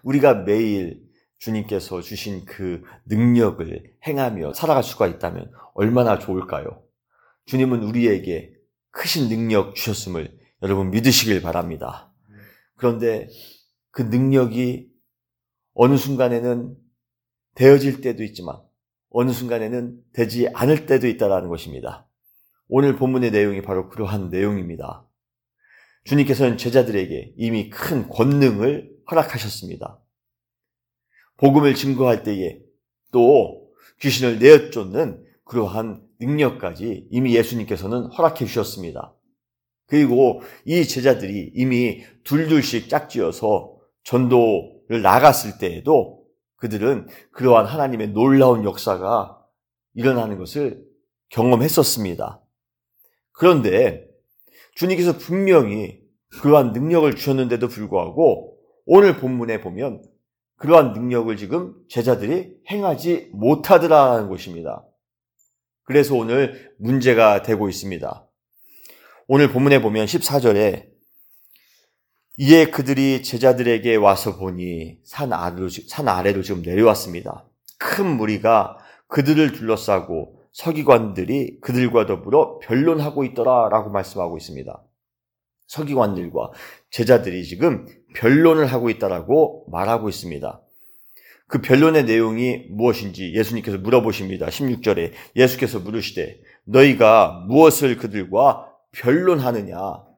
우리가 매일 주님께서 주신 그 능력을 행하며 살아갈 수가 있다면 얼마나 좋을까요? 주님은 우리에게 크신 능력 주셨음을 여러분 믿으시길 바랍니다. 그런데 그 능력이 어느 순간에는 되어질 때도 있지만 어느 순간에는 되지 않을 때도 있다는 것입니다. 오늘 본문의 내용이 바로 그러한 내용입니다. 주님께서는 제자들에게 이미 큰 권능을 허락하셨습니다. 복음을 증거할 때에 또 귀신을 내어쫓는 그러한 능력까지 이미 예수님께서는 허락해 주셨습니다. 그리고 이 제자들이 이미 둘둘씩 짝지어서 전도를 나갔을 때에도 그들은 그러한 하나님의 놀라운 역사가 일어나는 것을 경험했었습니다. 그런데 주님께서 분명히 그러한 능력을 주셨는데도 불구하고 오늘 본문에 보면 그러한 능력을 지금 제자들이 행하지 못하더라는 것입니다. 그래서 오늘 문제가 되고 있습니다. 오늘 본문에 보면 14절에 이에 그들이 제자들에게 와서 보니 산 아래로 지금 내려왔습니다. 큰 무리가 그들을 둘러싸고 서기관들이 그들과 더불어 변론하고 있더라라고 말씀하고 있습니다. 서기관들과 제자들이 지금 변론을 하고 있다라고 말하고 있습니다. 그 변론의 내용이 무엇인지 예수님께서 물어보십니다. 16절에 예수께서 물으시되 너희가 무엇을 그들과 변론하느냐?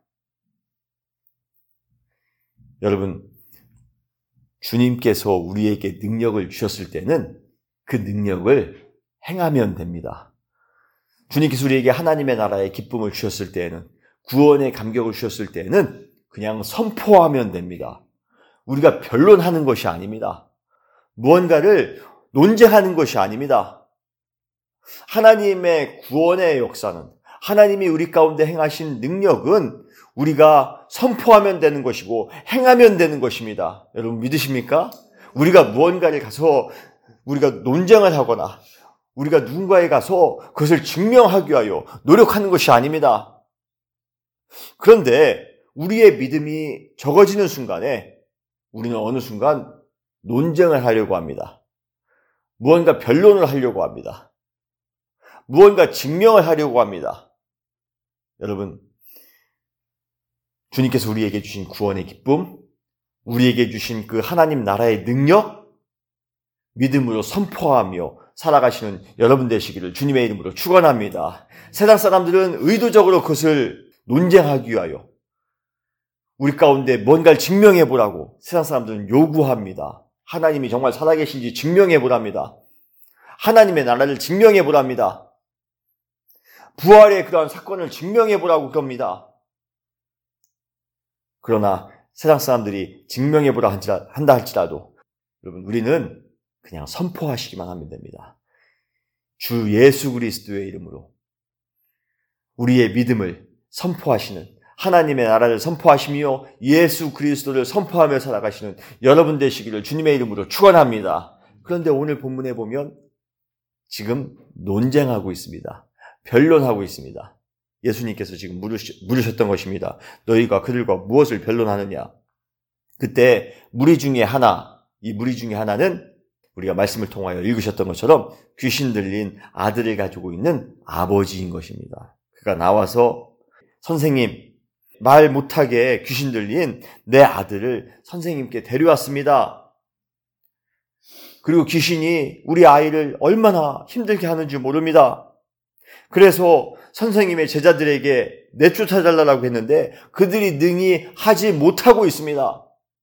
여러분, 주님께서 우리에게 능력을 주셨을 때는 그 능력을 행하면 됩니다. 주님께서 우리에게 하나님의 나라의 기쁨을 주셨을 때에는 구원의 감격을 주셨을 때에는 그냥 선포하면 됩니다. 우리가 변론하는 것이 아닙니다. 무언가를 논쟁하는 것이 아닙니다. 하나님의 구원의 역사는 하나님이 우리 가운데 행하신 능력은 우리가 선포하면 되는 것이고 행하면 되는 것입니다. 여러분 믿으십니까? 우리가 무언가를 가서 우리가 논쟁을 하거나 우리가 누군가에 가서 그것을 증명하기 위하여 노력하는 것이 아닙니다. 그런데 우리의 믿음이 적어지는 순간에 우리는 어느 순간 논쟁을 하려고 합니다. 무언가 변론을 하려고 합니다. 무언가 증명을 하려고 합니다. 여러분, 주님께서 우리에게 주신 구원의 기쁨, 우리에게 주신 그 하나님 나라의 능력, 믿음으로 선포하며 살아가시는 여러분 되시기를 주님의 이름으로 축원합니다. 세상 사람들은 의도적으로 그것을 논쟁하기 위하여 우리 가운데 뭔가를 증명해 보라고 세상 사람들은 요구합니다. 하나님이 정말 살아계신지 증명해 보랍니다. 하나님의 나라를 증명해 보랍니다. 부활의 그러한 사건을 증명해 보라고 그럽니다. 그러나 세상 사람들이 증명해 보라 한다 할지라도 여러분 우리는 그냥 선포하시기만 하면 됩니다. 주 예수 그리스도의 이름으로 우리의 믿음을 선포하시는 하나님의 나라를 선포하시며 예수 그리스도를 선포하며 살아가시는 여러분 되시기를 주님의 이름으로 축원합니다. 그런데 오늘 본문에 보면 지금 논쟁하고 있습니다. 변론하고 있습니다. 예수님께서 지금 물으셨던 것입니다. 너희가 그들과 무엇을 변론하느냐? 그때 무리 중에 하나, 이 무리 중에 하나는 우리가 말씀을 통하여 읽으셨던 것처럼 귀신 들린 아들을 가지고 있는 아버지인 것입니다. 그가 나와서 선생님, 말 못하게 귀신 들린 내 아들을 선생님께 데려왔습니다. 그리고 귀신이 우리 아이를 얼마나 힘들게 하는지 모릅니다. 그래서 선생님의 제자들에게 내쫓아달라고 했는데 그들이 능히 하지 못하고 있습니다.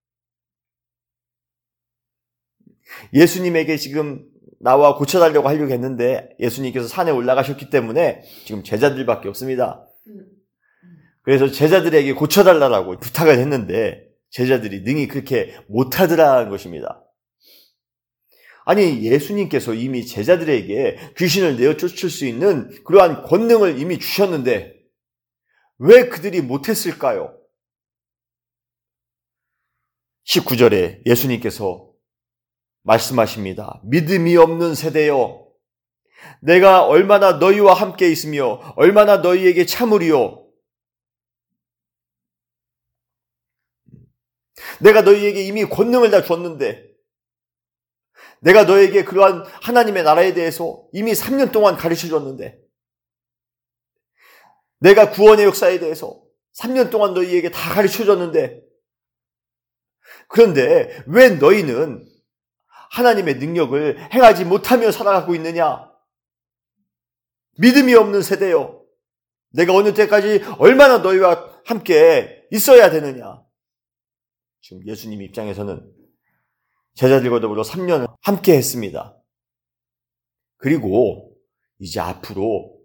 예수님에게 지금 나와 고쳐달라고 하려고 했는데 예수님께서 산에 올라가셨기 때문에 지금 제자들밖에 없습니다. 그래서 제자들에게 고쳐달라고 부탁을 했는데 제자들이 능히 그렇게 못하더라는 것입니다. 아니 예수님께서 이미 제자들에게 귀신을 내어쫓을 수 있는 그러한 권능을 이미 주셨는데 왜 그들이 못했을까요? 19절에 예수님께서 말씀하십니다. 믿음이 없는 세대여, 내가 얼마나 너희와 함께 있으며 얼마나 너희에게 참으리요. 내가 너희에게 이미 권능을 다 줬는데, 내가 너에게 그러한 하나님의 나라에 대해서 이미 3년 동안 가르쳐줬는데, 내가 구원의 역사에 대해서 3년 동안 너희에게 다 가르쳐줬는데, 그런데 왜 너희는 하나님의 능력을 행하지 못하며 살아가고 있느냐? 믿음이 없는 세대요. 내가 어느 때까지 얼마나 너희와 함께 있어야 되느냐? 지금 예수님 입장에서는 제자들과 더불어 3년 함께 했습니다. 그리고 이제 앞으로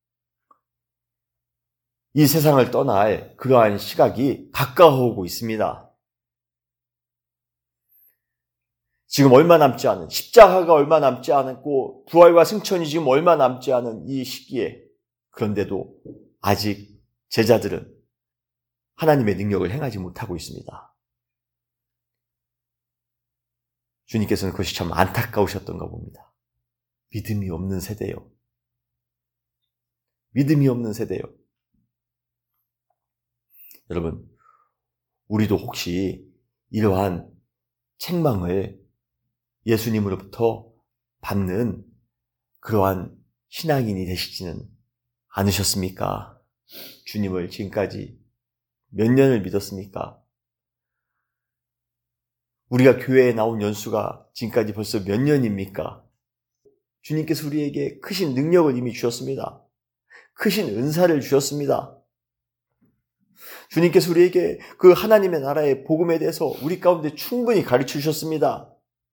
이 세상을 떠날 그러한 시각이 가까워오고 있습니다. 지금 얼마 남지 않은, 십자가가 얼마 남지 않았고 부활과 승천이 지금 얼마 남지 않은 이 시기에, 그런데도 아직 제자들은 하나님의 능력을 행하지 못하고 있습니다. 주님께서는 그것이 참 안타까우셨던가 봅니다. 믿음이 없는 세대요. 믿음이 없는 세대요. 여러분, 우리도 혹시 이러한 책망을 예수님으로부터 받는 그러한 신앙인이 되시지는 않으셨습니까? 주님을 지금까지 몇 년을 믿었습니까? 우리가 교회에 나온 연수가 지금까지 벌써 몇 년입니까? 주님께서 우리에게 크신 능력을 이미 주셨습니다. 크신 은사를 주셨습니다. 주님께서 우리에게 그 하나님의 나라의 복음에 대해서 우리 가운데 충분히 가르쳐 주셨습니다.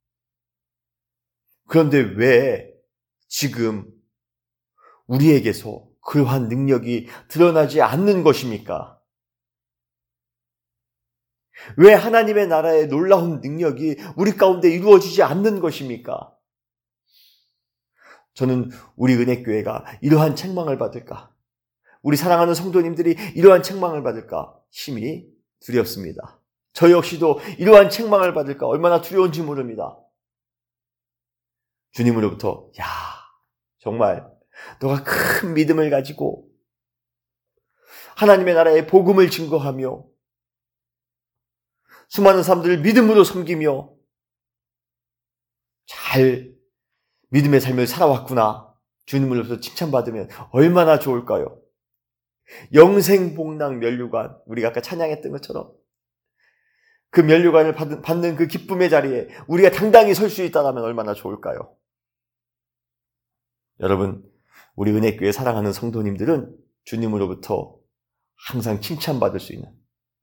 그런데 왜 지금 우리에게서 그러한 능력이 드러나지 않는 것입니까? 왜 하나님의 나라의 놀라운 능력이 우리 가운데 이루어지지 않는 것입니까? 저는 우리 은혜교회가 이러한 책망을 받을까? 우리 사랑하는 성도님들이 이러한 책망을 받을까? 심히 두렵습니다. 저 역시도 이러한 책망을 받을까? 얼마나 두려운지 모릅니다. 주님으로부터, 야, 정말 너가 큰 믿음을 가지고 하나님의 나라의 복음을 증거하며 수많은 사람들을 믿음으로 섬기며 잘 믿음의 삶을 살아왔구나. 주님으로부터 칭찬받으면 얼마나 좋을까요? 영생복락 면류관, 우리가 아까 찬양했던 것처럼 그 면류관을 받는 그 기쁨의 자리에 우리가 당당히 설 수 있다면 얼마나 좋을까요? 여러분, 우리 은혜교회 사랑하는 성도님들은 주님으로부터 항상 칭찬받을 수 있는,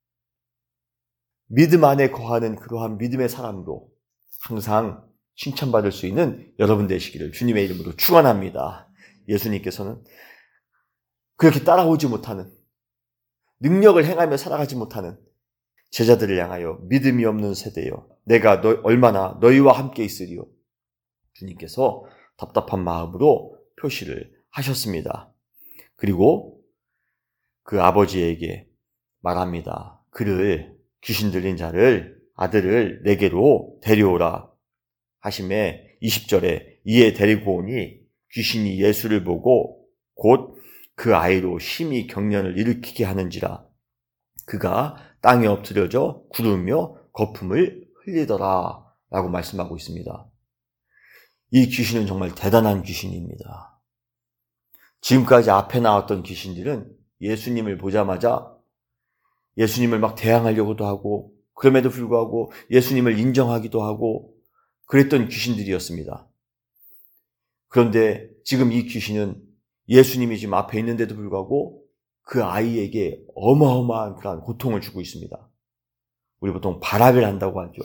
믿음 안에 거하는 그러한 믿음의 사람으로 항상 칭찬받을 수 있는 여러분 되시기를 주님의 이름으로 축원합니다. 예수님께서는 그렇게 따라오지 못하는, 능력을 행하며 살아가지 못하는 제자들을 향하여 믿음이 없는 세대여, 내가 얼마나 너희와 함께 있으리요. 주님께서 답답한 마음으로 표시를 하셨습니다. 그리고 그 아버지에게 말합니다. 그를, 귀신 들린 자를, 아들을 내게로 데려오라 하심에 20절에 이에 데리고 오니 귀신이 예수를 보고 곧 그 아이로 심히 경련을 일으키게 하는지라 그가 땅에 엎드려져 구르며 거품을 흘리더라 라고 말씀하고 있습니다. 이 귀신은 정말 대단한 귀신입니다. 지금까지 앞에 나왔던 귀신들은 예수님을 보자마자 예수님을 막 대항하려고도 하고, 그럼에도 불구하고 예수님을 인정하기도 하고 그랬던 귀신들이었습니다. 그런데 지금 이 귀신은 예수님이 지금 앞에 있는데도 불구하고 그 아이에게 어마어마한 그런 고통을 주고 있습니다. 우리 보통 발악을 한다고 하죠.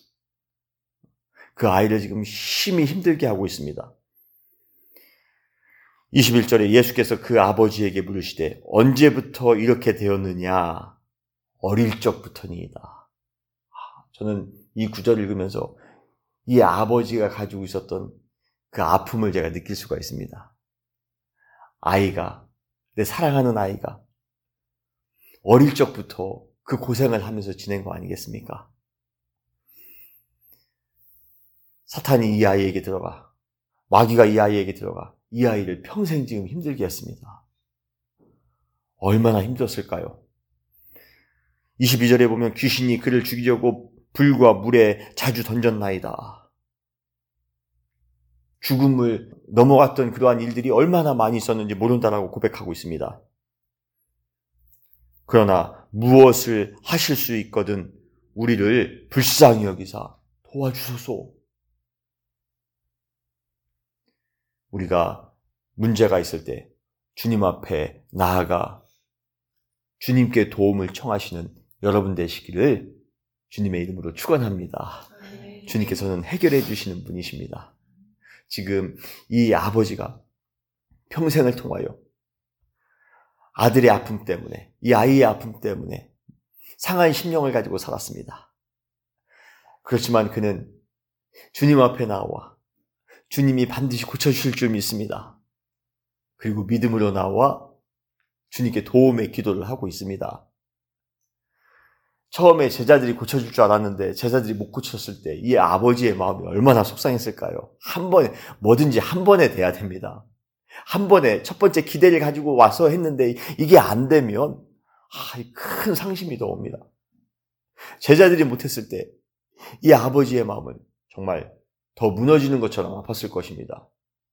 그 아이를 지금 심히 힘들게 하고 있습니다. 21절에 예수께서 그 아버지에게 물으시되 언제부터 이렇게 되었느냐? 어릴 적부터니이다. 저는 이 구절을 읽으면서 이 아버지가 가지고 있었던 그 아픔을 제가 느낄 수가 있습니다. 아이가, 내 사랑하는 아이가 어릴 적부터 그 고생을 하면서 지낸 거 아니겠습니까? 사탄이 이 아이에게 들어가, 마귀가 이 아이에게 들어가 이 아이를 평생 지금 힘들게 했습니다. 얼마나 힘들었을까요? 22절에 보면 귀신이 그를 죽이려고 불과 물에 자주 던졌나이다. 죽음을 넘어갔던 그러한 일들이 얼마나 많이 있었는지 모른다라고 고백하고 있습니다. 그러나 무엇을 하실 수 있거든 우리를 불쌍히 여기사 도와주소서. 우리가 문제가 있을 때 주님 앞에 나아가 주님께 도움을 청하시는 여러분 되시기를 주님의 이름으로 축원합니다. 주님께서는 해결해 주시는 분이십니다. 지금 이 아버지가 평생을 통하여 아들의 아픔 때문에, 이 아이의 아픔 때문에 상한 심령을 가지고 살았습니다. 그렇지만 그는 주님 앞에 나와 주님이 반드시 고쳐주실 줄 믿습니다. 그리고 믿음으로 나와 주님께 도움의 기도를 하고 있습니다. 처음에 제자들이 고쳐줄 줄 알았는데 제자들이 못 고쳤을 때 이 아버지의 마음이 얼마나 속상했을까요? 뭐든지 한 번에 돼야 됩니다. 한 번에 첫 번째 기대를 가지고 와서 했는데 이게 안 되면 큰 상심이 더 옵니다. 제자들이 못했을 때 이 아버지의 마음은 정말 더 무너지는 것처럼 아팠을 것입니다.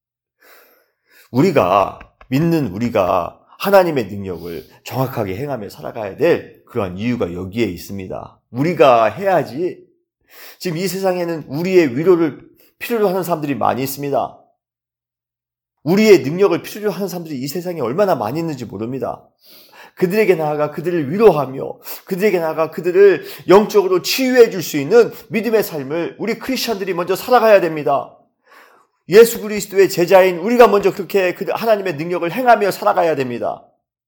믿는 우리가 하나님의 능력을 정확하게 행하며 살아가야 될 그러한 이유가 여기에 있습니다. 우리가 해야지. 지금 이 세상에는 우리의 위로를 필요로 하는 사람들이 많이 있습니다. 우리의 능력을 필요로 하는 사람들이 이 세상에 얼마나 많이 있는지 모릅니다. 그들에게 나아가 그들을 위로하며 그들에게 나아가 그들을 영적으로 치유해 줄 수 있는 믿음의 삶을 우리 크리스천들이 먼저 살아가야 됩니다. 예수 그리스도의 제자인 우리가 먼저 그렇게 하나님의 능력을 행하며 살아가야 됩니다.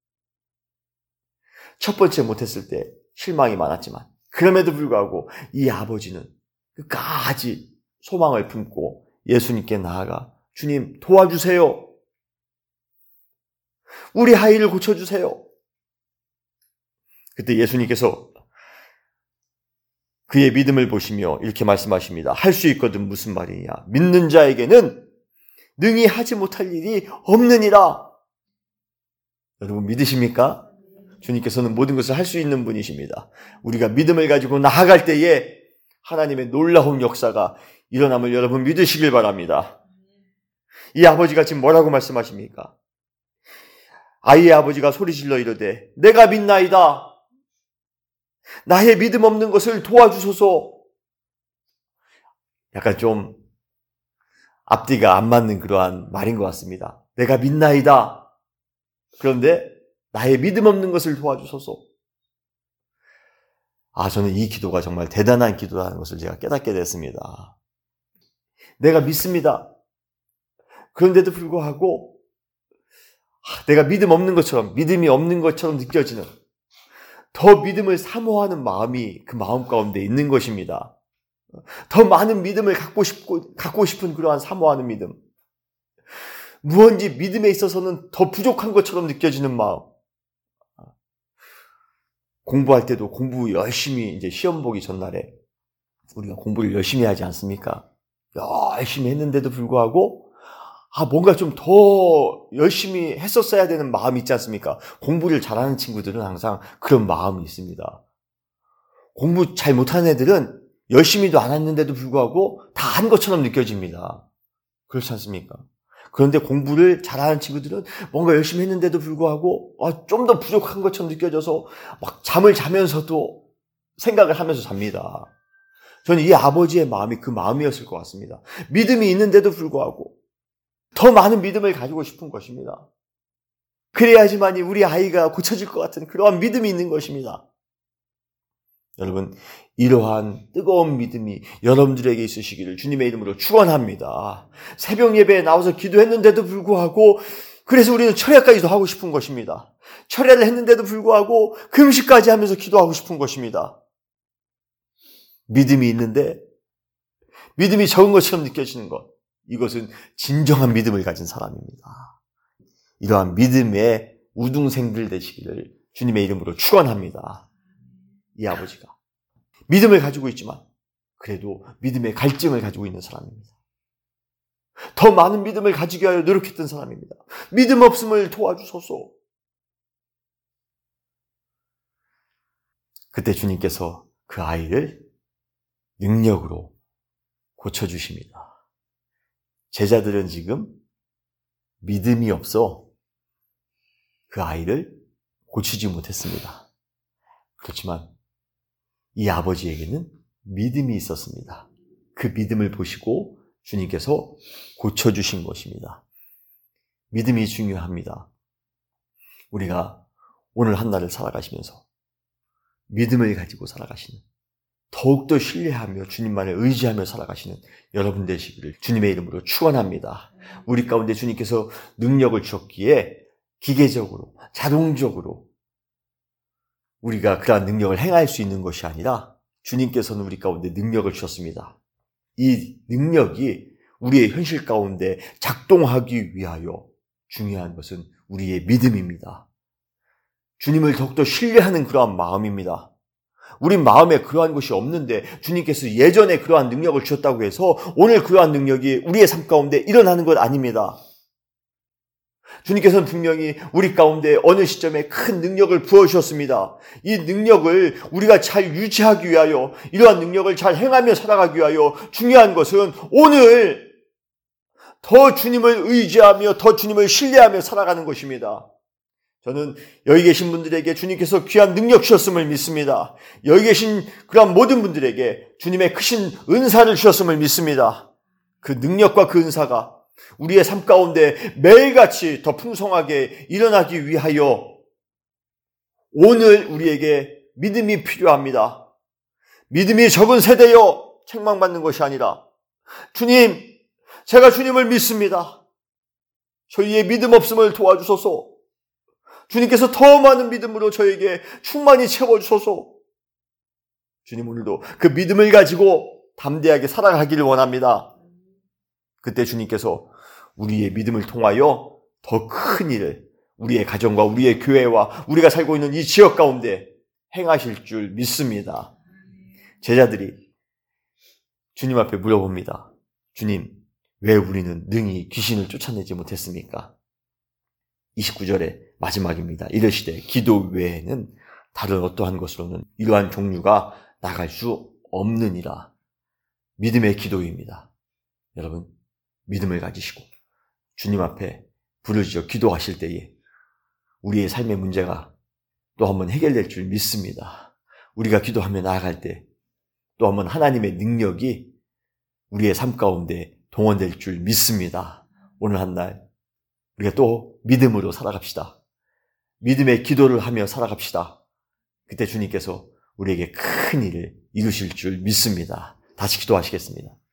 첫 번째 못했을 때 실망이 많았지만 그럼에도 불구하고 이 아버지는 끝까지 소망을 품고 예수님께 나아가 주님 도와주세요. 우리 아이를 고쳐주세요. 그때 예수님께서 그의 믿음을 보시며 이렇게 말씀하십니다. 할 수 있거든 무슨 말이냐. 믿는 자에게는 능히 하지 못할 일이 없느니라. 여러분 믿으십니까? 주님께서는 모든 것을 할 수 있는 분이십니다. 우리가 믿음을 가지고 나아갈 때에 하나님의 놀라운 역사가 일어남을 여러분 믿으시길 바랍니다. 이 아버지가 지금 뭐라고 말씀하십니까? 아이의 아버지가 소리질러 이르되 내가 믿나이다. 나의 믿음 없는 것을 도와주소서. 약간 좀 앞뒤가 안 맞는 그러한 말인 것 같습니다. 내가 믿나이다. 그런데 나의 믿음 없는 것을 도와주소서. 저는 이 기도가 정말 대단한 기도라는 것을 제가 깨닫게 됐습니다. 내가 믿습니다. 그런데도 불구하고 내가 믿음이 없는 것처럼 느껴지는 더 믿음을 사모하는 마음이 그 마음 가운데 있는 것입니다. 더 많은 믿음을 갖고 싶은 그러한 사모하는 믿음. 무언지 믿음에 있어서는 더 부족한 것처럼 느껴지는 마음. 공부할 때도 공부 열심히 이제 시험 보기 전날에 우리가 공부를 열심히 하지 않습니까? 열심히 했는데도 불구하고 뭔가 좀 더 열심히 했었어야 되는 마음이 있지 않습니까? 공부를 잘하는 친구들은 항상 그런 마음이 있습니다. 공부 잘 못하는 애들은 열심히도 안 했는데도 불구하고 다 한 것처럼 느껴집니다. 그렇지 않습니까? 그런데 공부를 잘하는 친구들은 뭔가 열심히 했는데도 불구하고 좀 더 부족한 것처럼 느껴져서 막 잠을 자면서도 생각을 하면서 잡니다. 저는 이 아버지의 마음이 그 마음이었을 것 같습니다. 믿음이 있는데도 불구하고 더 많은 믿음을 가지고 싶은 것입니다. 그래야지만이 우리 아이가 고쳐질 것 같은 그러한 믿음이 있는 것입니다. 여러분, 이러한 뜨거운 믿음이 여러분들에게 있으시기를 주님의 이름으로 축원합니다. 새벽 예배에 나와서 기도했는데도 불구하고 그래서 우리는 철야까지도 하고 싶은 것입니다. 철야를 했는데도 불구하고 금식까지 하면서 기도하고 싶은 것입니다. 믿음이 있는데 믿음이 적은 것처럼 느껴지는 것. 이것은 진정한 믿음을 가진 사람입니다. 이러한 믿음의 우등생들 되시기를 주님의 이름으로 축원합니다. 이 아버지가 믿음을 가지고 있지만 그래도 믿음의 갈증을 가지고 있는 사람입니다. 더 많은 믿음을 가지기 위하여 노력했던 사람입니다. 믿음 없음을 도와주소서. 그때 주님께서 그 아이를 능력으로 고쳐주십니다. 제자들은 지금 믿음이 없어 그 아이를 고치지 못했습니다. 그렇지만 이 아버지에게는 믿음이 있었습니다. 그 믿음을 보시고 주님께서 고쳐주신 것입니다. 믿음이 중요합니다. 우리가 오늘 한날을 살아가시면서 믿음을 가지고 살아가시는, 더욱더 신뢰하며 주님만을 의지하며 살아가시는 여러분 되시기를 주님의 이름으로 축원합니다. 우리 가운데 주님께서 능력을 주었기에 기계적으로, 자동적으로 우리가 그러한 능력을 행할 수 있는 것이 아니라 주님께서는 우리 가운데 능력을 주셨습니다. 이 능력이 우리의 현실 가운데 작동하기 위하여 중요한 것은 우리의 믿음입니다. 주님을 더욱더 신뢰하는 그러한 마음입니다. 우리 마음에 그러한 것이 없는데 주님께서 예전에 그러한 능력을 주셨다고 해서 오늘 그러한 능력이 우리의 삶 가운데 일어나는 것 아닙니다. 주님께서는 분명히 우리 가운데 어느 시점에 큰 능력을 부어주셨습니다. 이 능력을 우리가 잘 유지하기 위하여, 이러한 능력을 잘 행하며 살아가기 위하여 중요한 것은 오늘 더 주님을 의지하며 더 주님을 신뢰하며 살아가는 것입니다. 저는 여기 계신 분들에게 주님께서 귀한 능력 주셨음을 믿습니다. 여기 계신 그런 모든 분들에게 주님의 크신 은사를 주셨음을 믿습니다. 그 능력과 그 은사가 우리의 삶 가운데 매일같이 더 풍성하게 일어나기 위하여 오늘 우리에게 믿음이 필요합니다. 믿음이 적은 세대여 책망받는 것이 아니라 주님, 제가 주님을 믿습니다. 저희의 믿음 없음을 도와주소서. 주님께서 더 많은 믿음으로 저에게 충만히 채워주소서. 주님, 오늘도 그 믿음을 가지고 담대하게 살아가기를 원합니다. 그때 주님께서 우리의 믿음을 통하여 더 큰 일을 우리의 가정과 우리의 교회와 우리가 살고 있는 이 지역 가운데 행하실 줄 믿습니다. 제자들이 주님 앞에 물어봅니다. 주님, 왜 우리는 능히 귀신을 쫓아내지 못했습니까? 29절의 마지막입니다. 이르시되 기도 외에는 다른 어떠한 것으로는 이러한 종류가 나갈 수 없느니라. 믿음의 기도입니다. 여러분, 믿음을 가지시고 주님 앞에 부르짖어 기도하실 때에 우리의 삶의 문제가 또 한번 해결될 줄 믿습니다. 우리가 기도하며 나아갈 때 또 한번 하나님의 능력이 우리의 삶 가운데 동원될 줄 믿습니다. 오늘 한날 우리가 또 믿음으로 살아갑시다. 믿음의 기도를 하며 살아갑시다. 그때 주님께서 우리에게 큰 일을 이루실 줄 믿습니다. 다시 기도하시겠습니다.